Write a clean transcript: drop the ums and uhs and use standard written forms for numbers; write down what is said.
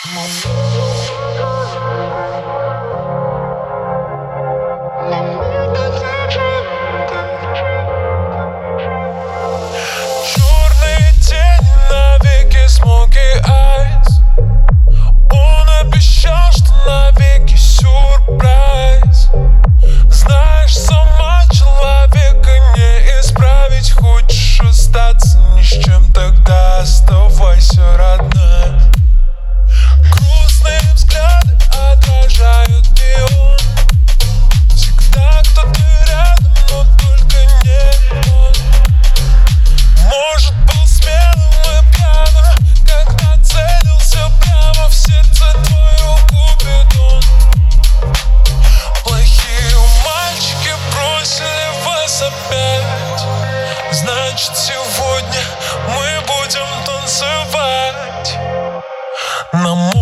Черные тени навеки, смоки айс. Он обещал, что навеки сюрприз. Знаешь, сама человека не исправить. Хочешь остаться ни с чем, тогда оставайся, родная. Грустные взгляды отражают неон. Всегда кто-то рядом, но только не он. Может, был смелым и пьяным, когда целился прямо в сердце твою Купидон. Плохие мальчики бросили вас опять. Значит, сегодня мы будем танцевать. Нам